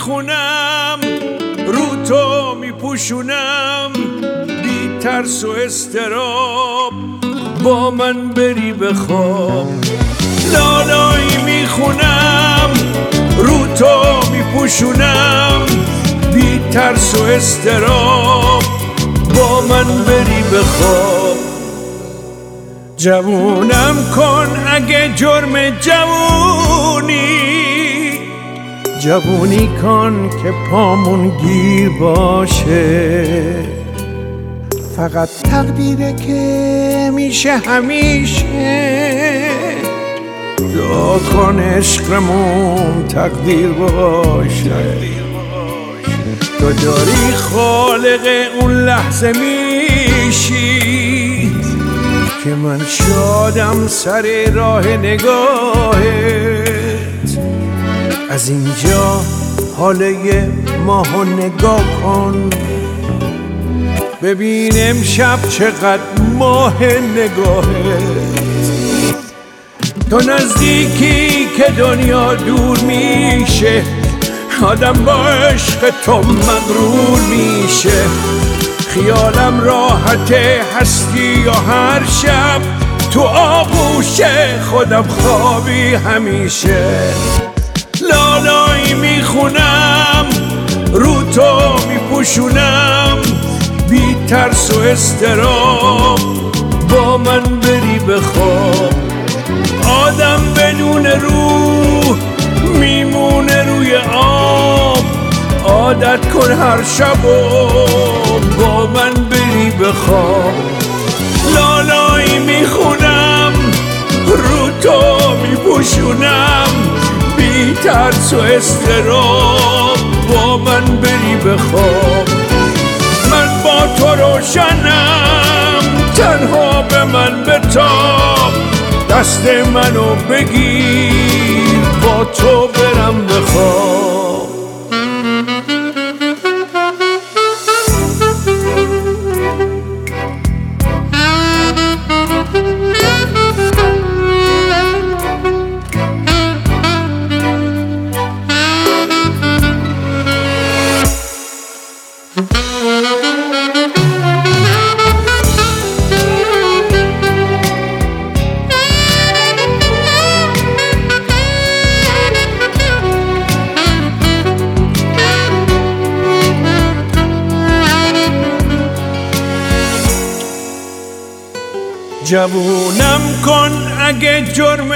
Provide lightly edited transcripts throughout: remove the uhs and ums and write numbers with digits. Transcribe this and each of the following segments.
میخونم رو تو میپوشونم، بی ترس و استراب با من بری بخواب. لالایی میخونم رو تو میپوشونم، بی ترس و استراب با من بری بخواب. جوونم کن اگه جرم جوونی کن که پامون گیر باشه. فقط تقدیره که میشه همیشه، دعا کن عشقمون تقدیر باشه. تو داری خالق اون لحظه میشی که من شادم سر راه نگاهت. از اینجا حاله ماهو نگاه کن، ببین امشب چقدر ماه نگاهت. تو نزدیکی که دنیا دور میشه، آدم با عشق تو مغرور میشه. خیالم راحته هستی و هر شب تو آغوش خودم خوابی همیشه. لالایی میخونم رو تو میپوشونم، بی ترس و استراب با من بری بخواب. آدم بدون روح میمونه روی آب، عادت کن هر شب و با من بری بخواب. لالایی میخونم رو تو میپوشونم، بی ترس و استراب با من بری بخواب. من با تو روشنم، تنها به من بتاب، دست منو بگیر با تو برم بخواب. جوونم کن اگه جرم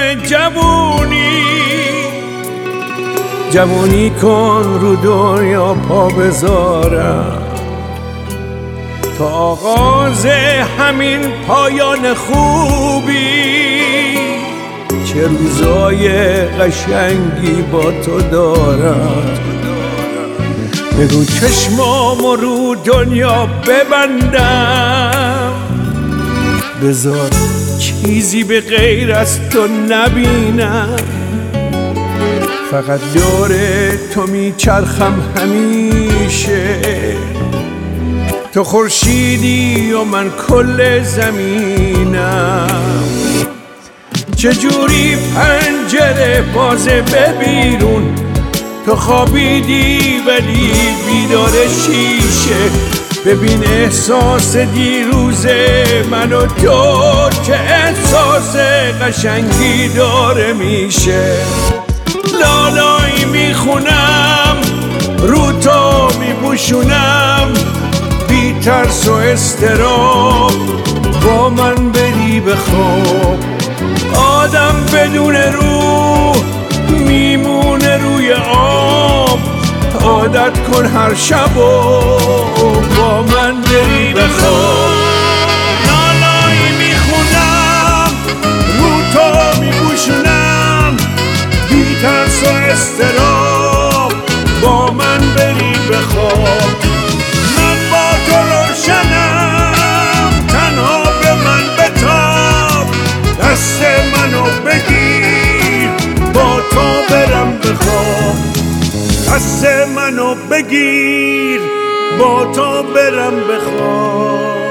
جوونی کن رو دنیا پا بذارم. تا آغاز همین پایان خوبی، چه روزای قشنگی با تو دارم. بگو چشمامو رو دنیا ببندم، بذار چیزی به غیر از تو نبینم. فقط دور تو میچرخم همیشه، تو خورشیدی و من کل زمینم. چجوری پنجره بازه به بیرون، تو خوابیدی ولی بیدار شیشه. ببین احساس دیروز من و تو که احساس قشنگی داره میشه. لالایی میخونم رو تو میپوشونم، بی ترس و استراب با من بری بخواب. آدم بدون روح میمونه روی آب، عادت کن هر شب و با من بری بخواب. لالایی میخونم رو تو میپوشونم، بی ترس و استراب با من بری بخواب. من با تو روشنم، تنها به من بتاب، دست منو بگیر با تو برم بخواب. دست منو بگیر با تو برم بخواب.